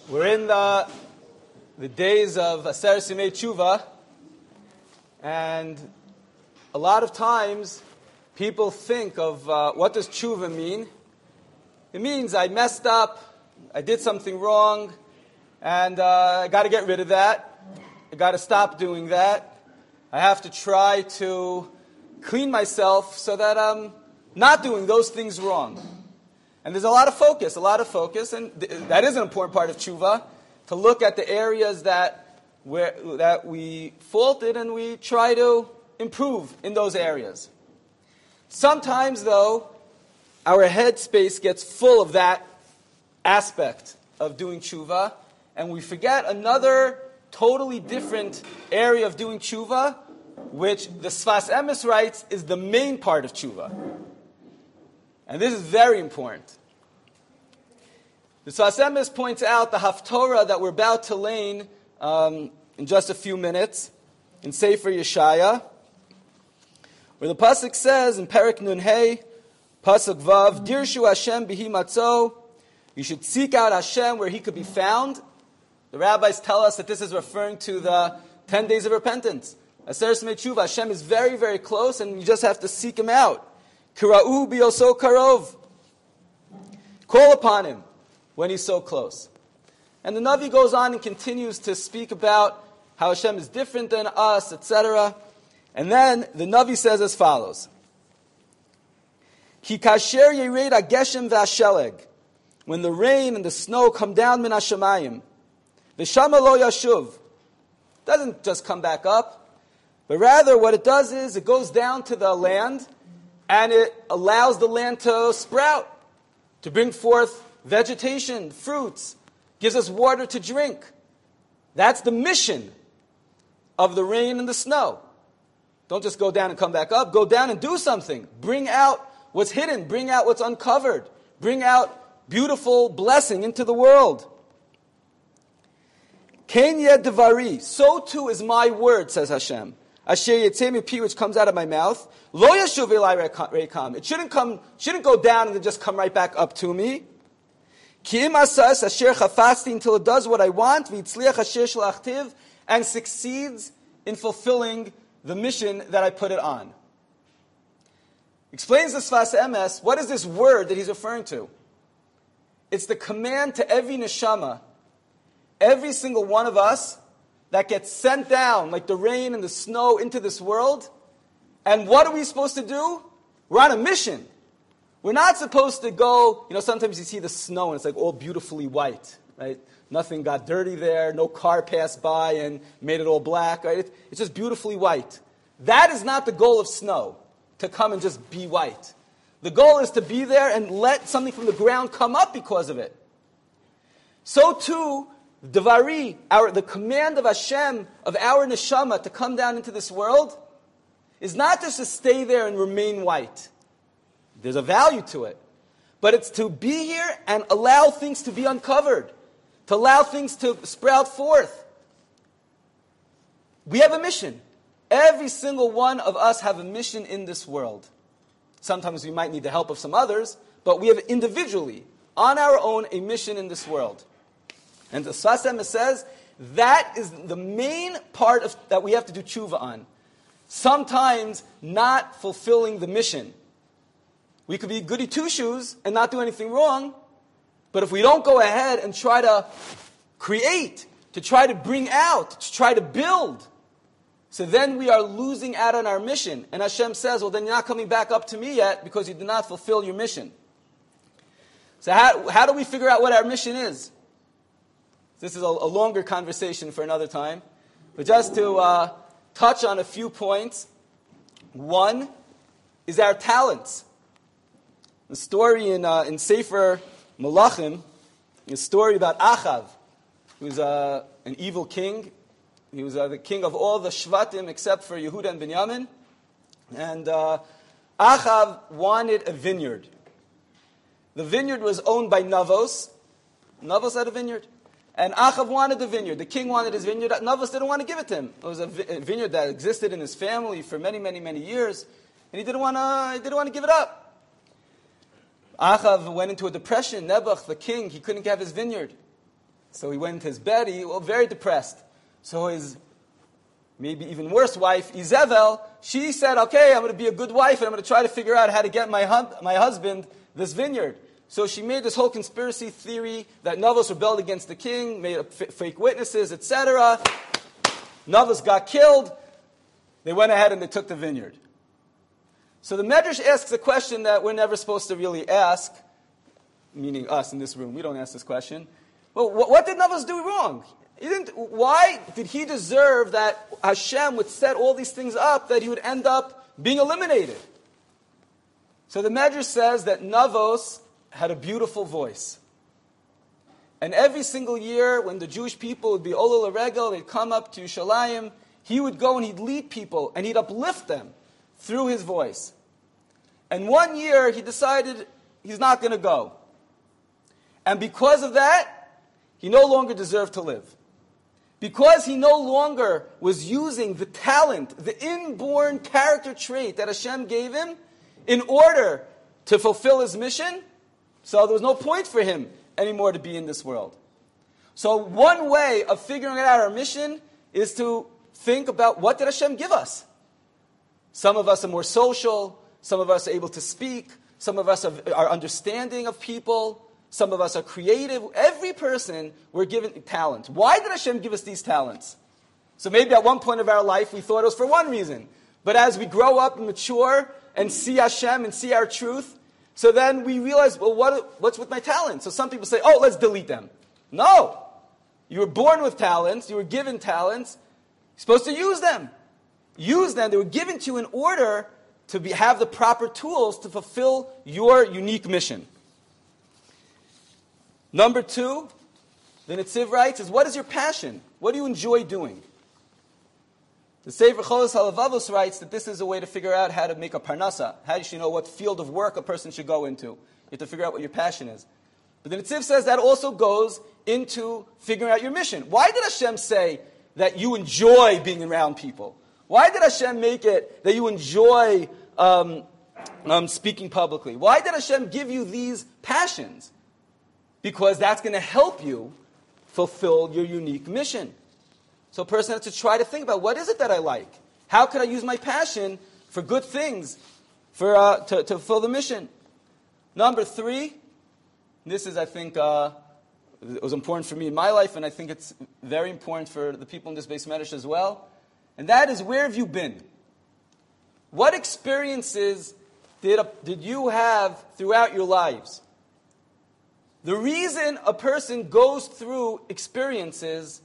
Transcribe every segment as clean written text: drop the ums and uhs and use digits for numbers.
We're in the days of Aseret Yemei Tshuva, and a lot of times people think of what does tshuva mean? It means I messed up, I did something wrong, and I got to get rid of that. I got to stop doing that. I have to try to clean myself so that I'm not doing those things wrong. And there's a lot of focus, and that is an important part of tshuva, to look at the areas that we faulted and we try to improve in those areas. Sometimes, though, our headspace gets full of that aspect of doing tshuva, and we forget another totally different area of doing tshuva, which the Sfas Emes writes is the main part of tshuva. And this is very important. The Sfas Emes points out the Haftorah that we're about to learn in just a few minutes in Sefer Yeshaya, where the pasuk says in Perek Nun Hey, pasuk Vav, Dirshu Hashem bihi matzo, you should seek out Hashem where He could be found. The rabbis tell us that this is referring to the 10 days of repentance. Aseret Yemei Tshuva, Hashem is very, very close, and you just have to seek Him out. Kira'u biyoso karov. Call upon Him when He's so close. And the Navi goes on and continues to speak about how Hashem is different than us, etc. And then the Navi says as follows. Ki kasher yered hageshem v'asheleg. When the rain and the snow come down min hashamayim. V'shama lo yashuv. Doesn't just come back up. But rather what it does is it goes down to the land and it allows the land to sprout, to bring forth vegetation, fruits, gives us water to drink. That's the mission of the rain and the snow. Don't just go down and come back up. Go down and do something. Bring out what's hidden. Bring out what's uncovered. Bring out beautiful blessing into the world. Ken yed devari. So too is my word, says Hashem. Asher yetzeh mipi, which comes out of my mouth. Lo yashuv elai reikam. It shouldn't go down and then just come right back up to me. Ki im asas asher chafasti, until it does what I want. V'itzliach asher shlachtiv, and succeeds in fulfilling the mission that I put it on. Explains the Sfas Emes, what is this word that he's referring to? It's the command to every neshama, every single one of us, that gets sent down like the rain and the snow into this world. And what are we supposed to do? We're on a mission. We're not supposed to go, sometimes you see the snow and it's like all beautifully white, right? Nothing got dirty there, no car passed by and made it all black, right? It's just beautifully white. That is not the goal of snow, to come and just be white. The goal is to be there and let something from the ground come up because of it. So too, Devari, the command of Hashem, of our neshama to come down into this world, is not just to stay there and remain white. There's a value to it. But it's to be here and allow things to be uncovered, to allow things to sprout forth. We have a mission. Every single one of us have a mission in this world. Sometimes we might need the help of some others, but we have individually, on our own, a mission in this world. And the Sfas Emes says that is the main part that we have to do tshuva on. Sometimes not fulfilling the mission. We could be goody two-shoes and not do anything wrong, but if we don't go ahead and try to create, to try to bring out, to try to build, so then we are losing out on our mission. And Hashem says, well, then you're not coming back up to me yet because you did not fulfill your mission. So how do we figure out what our mission is? This is a longer conversation for another time. But just to touch on a few points. One is our talents. The story in Sefer Malachim, a story about Achav, who was an evil king. He was the king of all the Shvatim except for Yehuda and Binyamin. And Achav wanted a vineyard. The vineyard was owned by Navos. Navos had a vineyard. And Achav wanted the vineyard. The king wanted his vineyard. Navos didn't want to give it to him. It was a vineyard that existed in his family for many, many, many years. And he didn't want to give it up. Achav went into a depression. Nebuch, the king, he couldn't have his vineyard. So he went to his bed, very depressed. So his maybe even worse wife, Izebel, she said, okay, I'm going to be a good wife, and I'm going to try to figure out how to get my husband this vineyard. So she made this whole conspiracy theory that Navos rebelled against the king, made up fake witnesses, etc. Navos got killed. They went ahead and they took the vineyard. So the Medrash asks a question that we're never supposed to really ask, meaning us in this room. We don't ask this question. Well, what did Navos do wrong? Why did he deserve that Hashem would set all these things up, that he would end up being eliminated? So the Medrash says that Navos had a beautiful voice. And every single year, when the Jewish people would be Olol Regel, they'd come up to Yerushalayim, he would go and he'd lead people, and he'd uplift them through his voice. And one year, he decided he's not going to go. And because of that, he no longer deserved to live. Because he no longer was using the talent, the inborn character trait that Hashem gave him in order to fulfill his mission, so there was no point for him anymore to be in this world. So one way of figuring out our mission is to think about, what did Hashem give us? Some of us are more social, some of us are able to speak, some of us are understanding of people, some of us are creative. Every person, we're given talent. Why did Hashem give us these talents? So maybe at one point of our life we thought it was for one reason. But as we grow up and mature and see Hashem and see our truth, so then we realize, well, what's with my talents? So some people say, oh, let's delete them. No! You were born with talents, you were given talents, you're supposed to use them. Use them. They were given to you in order to have the proper tools to fulfill your unique mission. Number 2, the Netziv writes, is what is your passion? What do you enjoy doing? The Sefer Cholos HaLevavos writes that this is a way to figure out how to make a parnasa. How do you know what field of work a person should go into? You have to figure out what your passion is. But the Netziv says that also goes into figuring out your mission. Why did Hashem say that you enjoy being around people? Why did Hashem make it that you enjoy speaking publicly? Why did Hashem give you these passions? Because that's going to help you fulfill your unique mission. So a person has to try to think about, what is it that I like? How can I use my passion for good things, to fulfill the mission? Number 3, this is, I think, it was important for me in my life, and I think it's very important for the people in this Beis Medrash as well. And that is, where have you been? What experiences did you have throughout your lives? The reason a person goes through experiences,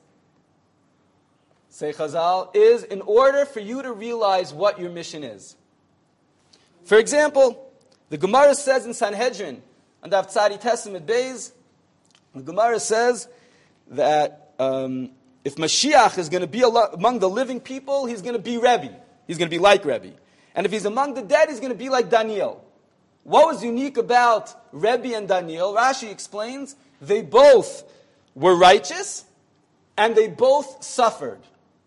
say Chazal, is in order for you to realize what your mission is. For example, the Gemara says in Sanhedrin, on the Tzadi Testament Beis, the Gemara says that if Mashiach is going to be among the living people, he's going to be Rebbe. He's going to be like Rebbe. And if he's among the dead, he's going to be like Daniel. What was unique about Rebbe and Daniel? Rashi explains, they both were righteous, and they both suffered.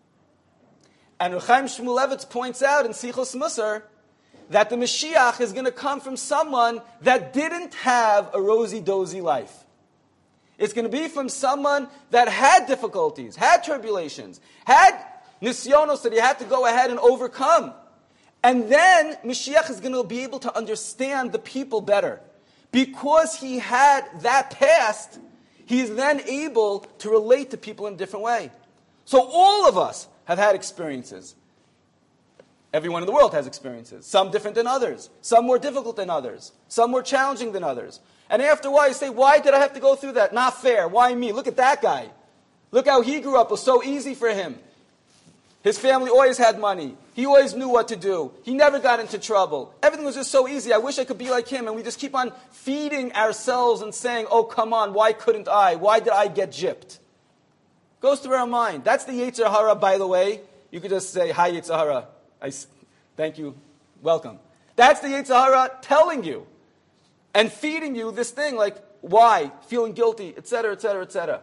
And Reb Chaim Shmulevitz points out in Sichos Musar that the Mashiach is going to come from someone that didn't have a rosy-dozy life. It's going to be from someone that had difficulties, had tribulations, had nisyonos that he had to go ahead and overcome. And then Mashiach is going to be able to understand the people better. Because he had that past, he is then able to relate to people in a different way. So all of us have had experiences. Everyone in the world has experiences. Some different than others. Some more difficult than others. Some more challenging than others. And after a while you say, why did I have to go through that? Not fair. Why me? Look at that guy. Look how he grew up. It was so easy for him. His family always had money. He always knew what to do. He never got into trouble. Everything was just so easy. I wish I could be like him. And we just keep on feeding ourselves and saying, oh, come on, why couldn't I? Why did I get gypped? Goes through our mind. That's the Yetzer Hara, by the way. You could just say, hi, Yetzer Hara. Thank you. Welcome. That's the Yetzer Hara telling you and feeding you this thing like, why? Feeling guilty, etc., etc., etc.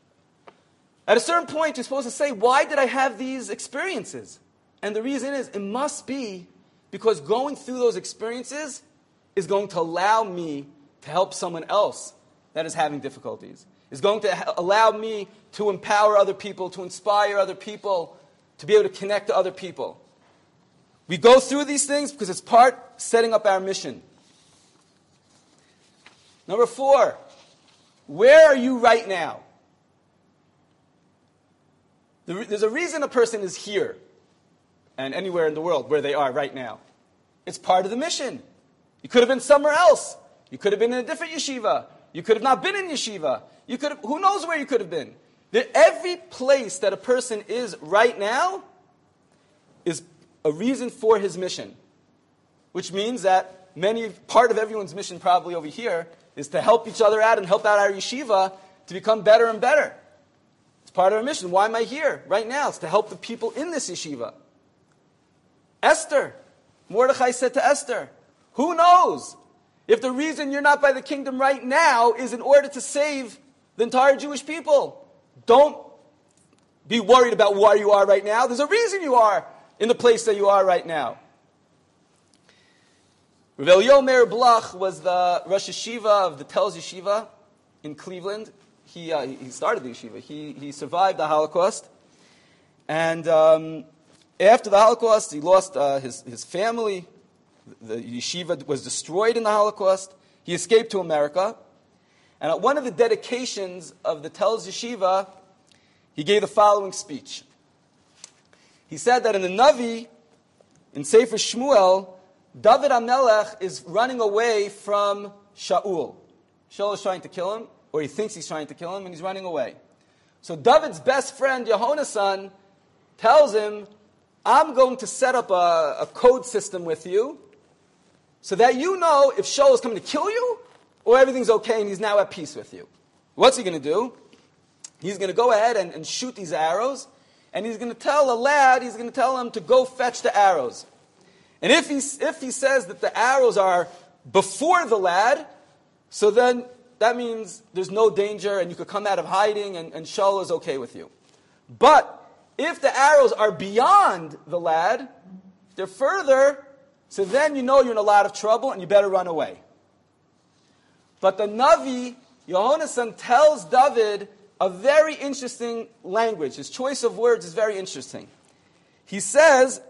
At a certain point, you're supposed to say, why did I have these experiences? And the reason is, it must be because going through those experiences is going to allow me to help someone else that is having difficulties. is going to allow me to empower other people, to inspire other people, to be able to connect to other people. We go through these things because it's part setting up our mission. Number 4, where are you right now? There's a reason a person is here and anywhere in the world where they are right now. It's part of the mission. You could have been somewhere else. You could have been in a different yeshiva. You could have not been in yeshiva. Who knows where you could have been? Every place that a person is right now is a reason for his mission, which means that part of everyone's mission probably over here is to help each other out and help out our yeshiva to become better and better. It's part of our mission. Why am I here right now? It's to help the people in this yeshiva. Esther, Mordechai said to Esther, who knows if the reason you're not by the kingdom right now is in order to save the entire Jewish people. Don't be worried about where you are right now. There's a reason you are in the place that you are right now. Rav Eliyahu Meir Blach was the Rosh Yeshiva of the Telz Yeshiva in Cleveland. He started the yeshiva. He survived the Holocaust. And after the Holocaust, he lost his family. The yeshiva was destroyed in the Holocaust. He escaped to America. And at one of the dedications of the Telz Yeshiva, he gave the following speech. He said that in the Navi, in Sefer Shmuel, David HaMelech is running away from Shaul. Shaul is trying to kill him, or he thinks he's trying to kill him, and he's running away. So David's best friend, Yehonasan, tells him, I'm going to set up a code system with you so that you know if Shaul is coming to kill you or everything's okay and he's now at peace with you. What's he going to do? He's going to go ahead and shoot these arrows, and he's going to tell him to go fetch the arrows. And if he says that the arrows are before the lad, so then that means there's no danger and you could come out of hiding and Shaul is okay with you. But if the arrows are beyond the lad, they're further, so then you know you're in a lot of trouble and you better run away. But the Navi, Yehonasan, tells David a very interesting language. His choice of words is very interesting. He says,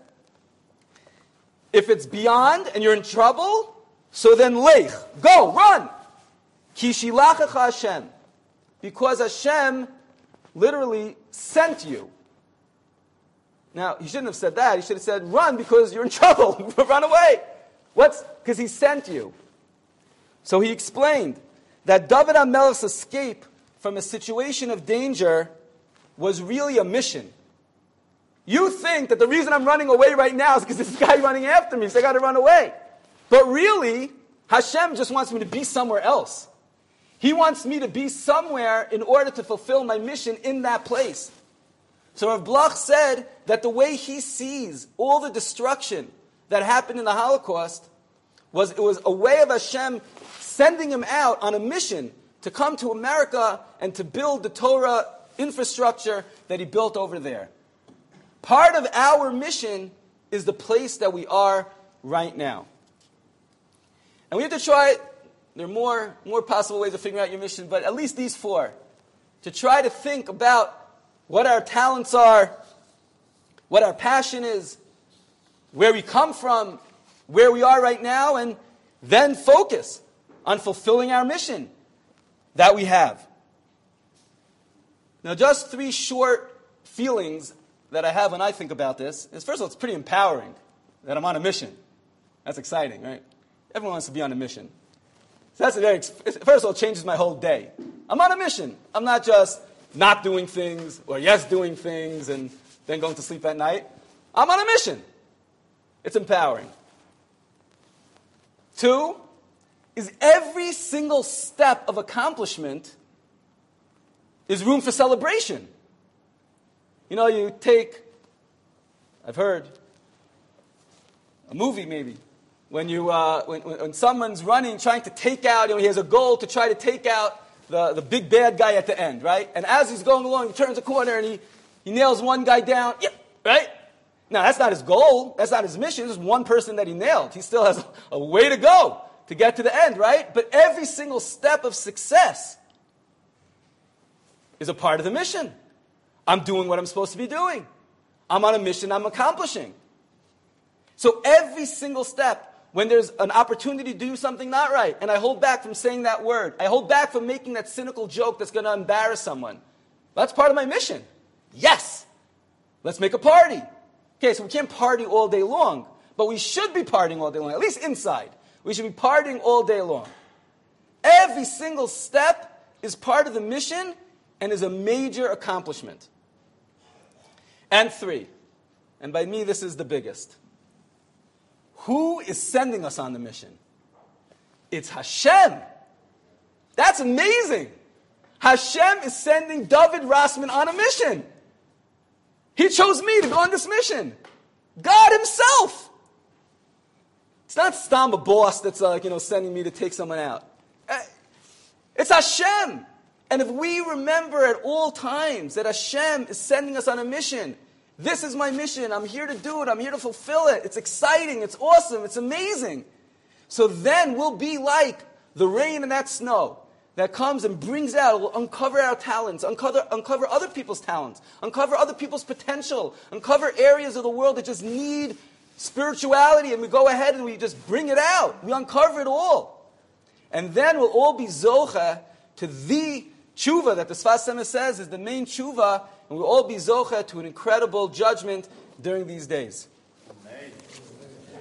if it's beyond and you're in trouble, so then lech, go, run. Ki shilachecha Hashem. Because Hashem literally sent you. Now, he shouldn't have said that. He should have said, run because you're in trouble. Run away. Because he sent you. So he explained that David HaMelech's escape from a situation of danger was really a mission. You think that the reason I'm running away right now is because this guy running after me, so I got to run away. But really, Hashem just wants me to be somewhere else. He wants me to be somewhere in order to fulfill my mission in that place. So Rav Blach said that the way he sees all the destruction that happened in the Holocaust was a way of Hashem sending him out on a mission to come to America and to build the Torah infrastructure that he built over there. Part of our mission is the place that we are right now. And we have to try it. There are more possible ways of figuring out your mission, but at least these 4. To try to think about what our talents are, what our passion is, where we come from, where we are right now, and then focus on fulfilling our mission that we have. Now, just 3 short feelings that I have when I think about this is, first of all, it's pretty empowering that I'm on a mission. That's exciting, right? Everyone wants to be on a mission. So first of all, it changes my whole day. I'm on a mission. I'm not just not doing things or yes doing things and then going to sleep at night. I'm on a mission. It's empowering. 2 is every single step of accomplishment is room for celebration. You know, I've heard, a movie maybe, when someone's running, trying to take out, he has a goal to try to take out the big bad guy at the end, right? And as he's going along, he turns a corner and he nails one guy down, right? Now, that's not his goal. That's not his mission. There's one person that he nailed. He still has a way to go to get to the end, right? But every single step of success is a part of the mission. I'm doing what I'm supposed to be doing. I'm on a mission I'm accomplishing. So every single step, when there's an opportunity to do something not right, and I hold back from saying that word, I hold back from making that cynical joke that's going to embarrass someone, that's part of my mission. Yes! Let's make a party. Okay, so we can't party all day long, but we should be partying all day long, at least inside. We should be partying all day long. Every single step is part of the mission and is a major accomplishment. And 3, and by me this is the biggest. Who is sending us on the mission? It's Hashem. That's amazing. Hashem is sending David Rossman on a mission. He chose me to go on this mission. God himself. It's not Stam, a boss that's sending me to take someone out. It's Hashem. And if we remember at all times that Hashem is sending us on a mission, this is my mission, I'm here to do it, I'm here to fulfill it, it's exciting, it's awesome, it's amazing. So then we'll be like the rain and that snow that comes and brings out, will uncover our talents, uncover other people's talents, uncover other people's potential, uncover areas of the world that just need spirituality, and we go ahead and we just bring it out. We uncover it all. And then we'll all be zocha to the tshuva that the Sfas Emes says is the main tshuva, and we'll all be zocha to an incredible judgment during these days.